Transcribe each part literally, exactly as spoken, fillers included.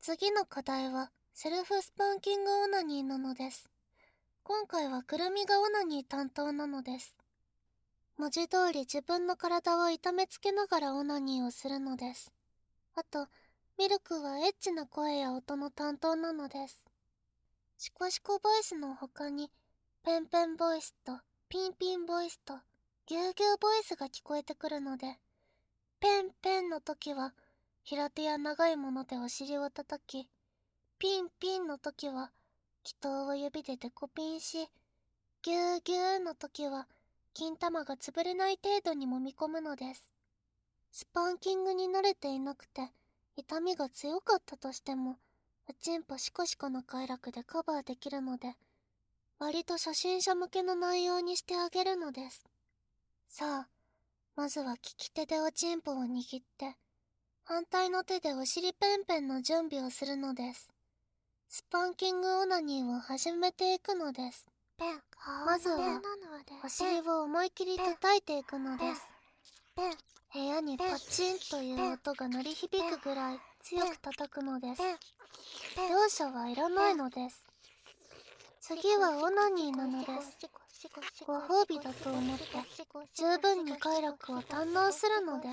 次の課題はセルフスパンキングオナニーなのです。今回はくるみがオナニー担当なのです。文字通り自分の体を痛めつけながらオナニーをするのです。あと、ミルクはエッチな声や音の担当なのです。シコシコボイスの他に、ペンペンボイスとピンピンボイスとギューギューボイスが聞こえてくるので、ペンペンの時は平手や長いものでお尻を叩き、ピンピンの時は気筒を指でデコピンし、ギューギューの時は金玉が潰れない程度に揉み込むのです。スパンキングに慣れていなくて痛みが強かったとしても、おちんぽシコシコの快楽でカバーできるので、割と初心者向けの内容にしてあげるのです。さあ、まずは利き手でおちんぽを握って、反対の手でお尻ペンペンの準備をするのです。スパンキングオナニーを始めていくのです。まずは、お尻を思い切り叩いていくのです。部屋にパチンという音が鳴り響くぐらい強く叩くのです。容赦はいらないのです。次はオナニーなのです。ご褒美だと思って十分に快楽を堪能するのです。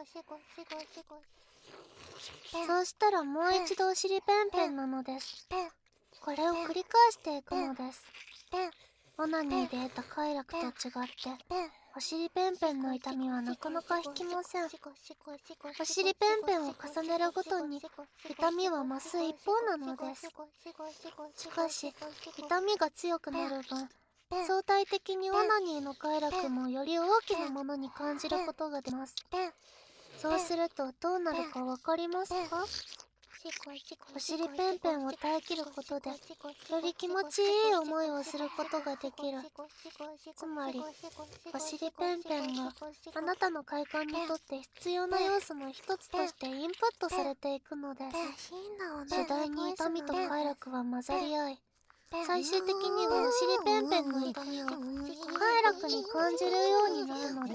そうしたらもう一度お尻ペンペンなのです。これを繰り返していくのです。オナニーで得た快楽と違って、お尻ペンペンの痛みはなかなか引きません。お尻ペンペンを重ねるごとに痛みは増す一方なのです。しかし、痛みが強くなる分、相対的にオナニーの快楽もより大きなものに感じることができます。そうするとどうなるかわかりますか？お尻ペンペンを耐えきることで、より気持ちいい思いをすることができる。つまり、お尻ペンペンがあなたの快感にとって必要な要素の一つとしてインプットされていくのです。次第に痛みと快楽は混ざり合い、最終的にはお尻ペンペンの痛みを快楽に感じるようになるのです。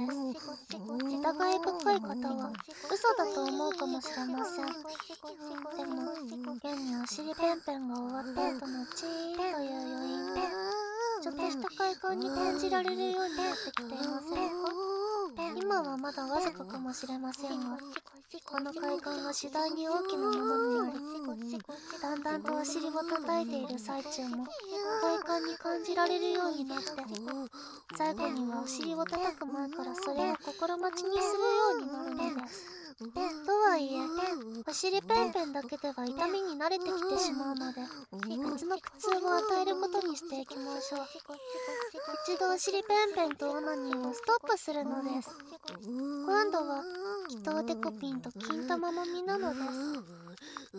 疑い深い方は嘘だと思うかもしれません。でも、現にお尻ペンペンが終わった後のチーンという余韻がちょっとした快感に感じられるようになってきていませんか？今はまだわずかかもしれませんが、この快感が次第に大きなものになり、だんだんとお尻を叩いている最中も快感に感じられるようになって、最後にはお尻を叩く前からそれを心待ちにするようになるのです。とはいえ、お尻ペンペンだけでは痛みに慣れてきてしまうので、別の苦痛を与えることにしていきましょう。一度お尻ペンペンとオナニーをストップするのです。今度は気筒デコピンと金玉もみなのです。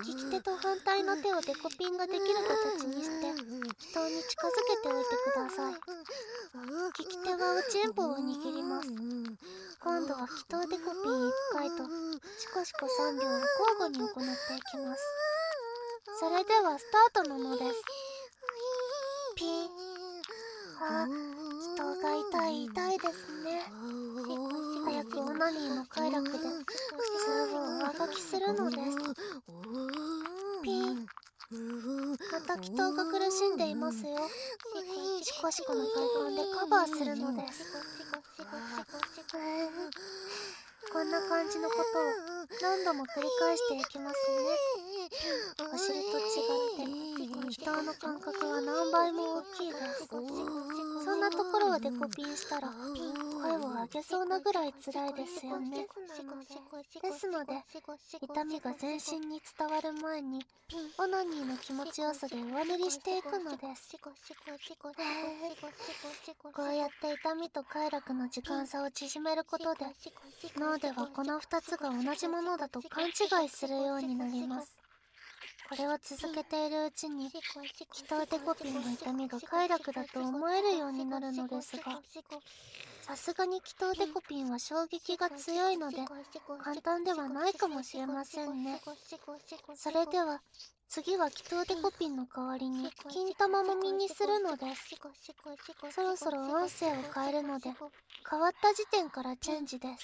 利き手と反対の手をデコピンができる形にして気筒に近づけておいてください。利き手はおちんぽを握ります。今度は気筒デコピンいっかいとシコシコさんびょうを交互に行っていきます。それではスタートなのです。ピン。あ、気筒が痛い痛いですね。早くオナニーの快楽で普通を上書きするのです。ピン。また気筒が苦しんでいますよ。シコシコの快感でカバーするのです。こんな感じのことを何度も繰り返していきますね。お尻と違って気筒の感覚は何倍も大きいです。そんなところをデコピンしたら声を上げそうなぐらい辛いですよね。ですので、痛みが全身に伝わる前にオナニーの気持ちよさで上塗りしていくのです。こうやって痛みと快楽の時間差を縮めることで、脳ではこのふたつが同じものだと勘違いするようになります。これを続けているうちに、気筒デコピンの痛みが快楽だと思えるようになるのですが、さすがに気筒デコピンは衝撃が強いので、簡単ではないかもしれませんね。それでは、次は気筒デコピンの代わりに金玉もみにするのです。そろそろ音声を変えるので、変わった時点からチェンジです。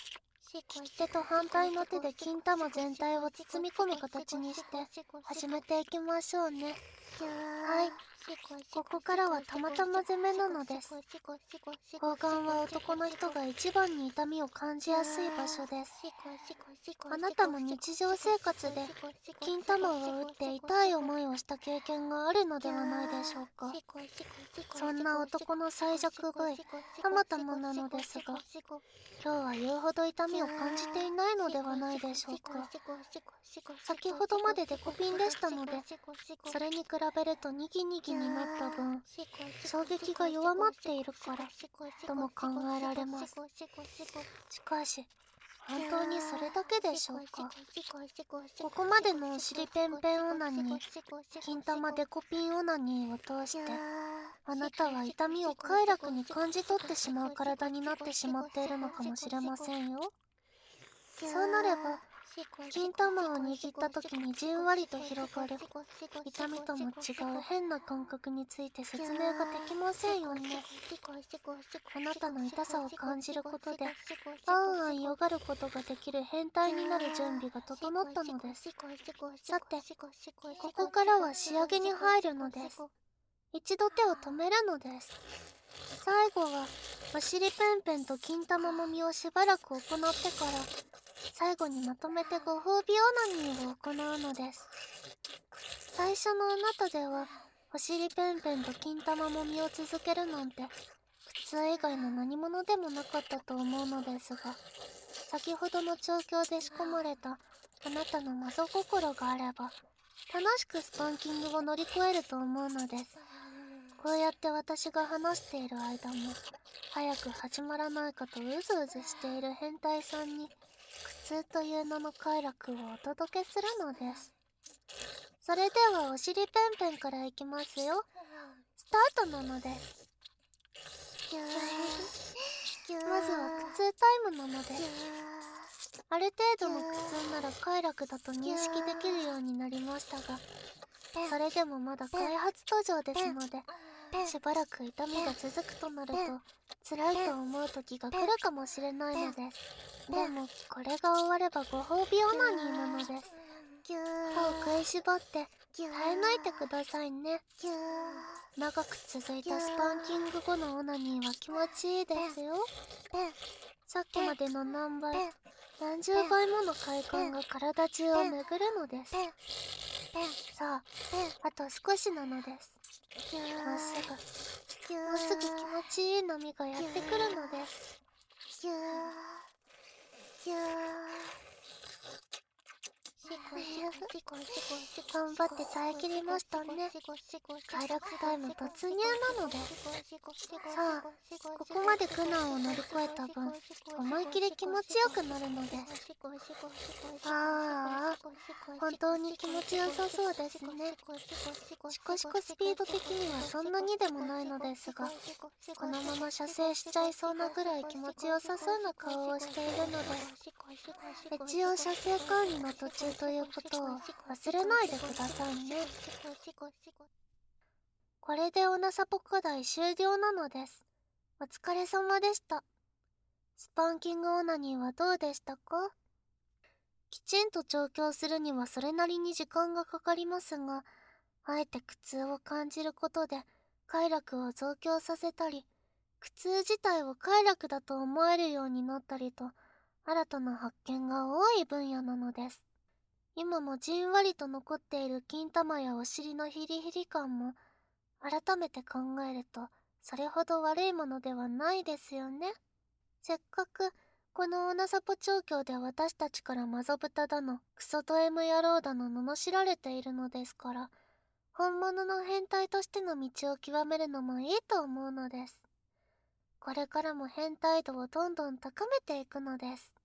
利き手と反対の手で金玉全体を包み込む形にして始めていきましょうね。はい、ここからはたまたま攻めなのです。睾丸は男の人が一番に痛みを感じやすい場所です。あなたも日常生活で金玉を打って痛い思いをした経験があるのではないでしょうか。そんな男の最弱部位、たまたまなのですが、今日は言うほど痛みを感じていないのではないでしょうか。先ほどまでデコピンでしたので、それに比べるとニギニギになった分、衝撃が弱まっているからとも考えられます。しかし本当にそれだけでしょうか。ここまでのお尻ペンペンオナニー、金玉デコピンオナニーを通して、あなたは痛みを快楽に感じ取ってしまう体になってしまっているのかもしれませんよ。そうなれば、金玉を握った時にじんわりと広がる痛みとも違う変な感覚について説明ができませんよね。あなたの痛さを感じることであんあんよがることができる変態になる準備が整ったのです。さて、ここからは仕上げに入るのです。一度手を止めるのです。最後はお尻ペンペンと金玉もみをしばらく行ってから最後にまとめてご褒美オナニーを行うのです。最初のあなたではお尻ペンペンと金玉もみを続けるなんて普通以外の何者でもなかったと思うのですが、先ほどの調教で仕込まれたあなたの謎心があれば楽しくスパンキングを乗り越えると思うのです。こうやって私が話している間も早く始まらないかとうずうずしている変態さんに苦痛という名の快楽をお届けするのです。それではお尻ペンペンからいきますよ。スタートなのです。まずは苦痛タイムなのです。ある程度の苦痛なら快楽だと認識できるようになりましたが、それでもまだ開発途上ですので、しばらく痛みが続くとなると辛いと思う時が来るかもしれないのです。でもこれが終わればご褒美オナニーなのです。歯を食いしばって耐え抜いてくださいね。長く続いたスパンキング後のオナニーは気持ちいいですよ。さっきまでの何倍何十倍もの快感が体中を巡るのです。さあ、あと少しなのです。もうすぐもうすぐ気持ちいい波がやってくるのです。頑張って耐えきりましたね。快楽タイム突入なのです。さあ、ここまで苦難を乗り越えた分思い切り気持ちよくなるのです。ああ、本当に気持ちよさそうですね。シコシコスピード的にはそんなにでもないのですが、このまま射精しちゃいそうなぐらい気持ちよさそうな顔をしているのです。一応射精管理の途中ということを忘れないでくださいね。これでオナサポ課題終了なのです。お疲れ様でした。スパンキングオナニーはどうでしたか？きちんと調教するにはそれなりに時間がかかりますが、あえて苦痛を感じることで快楽を増強させたり、苦痛自体を快楽だと思えるようになったりと、新たな発見が多い分野なのです。今もじんわりと残っている金玉やお尻のヒリヒリ感も、改めて考えるとそれほど悪いものではないですよね。せっかくこのオナサポ調教で私たちからマゾブタだのクソド M 野郎だの罵られているのですから、本物の変態としての道を極めるのもいいと思うのです。これからも変態度をどんどん高めていくのです。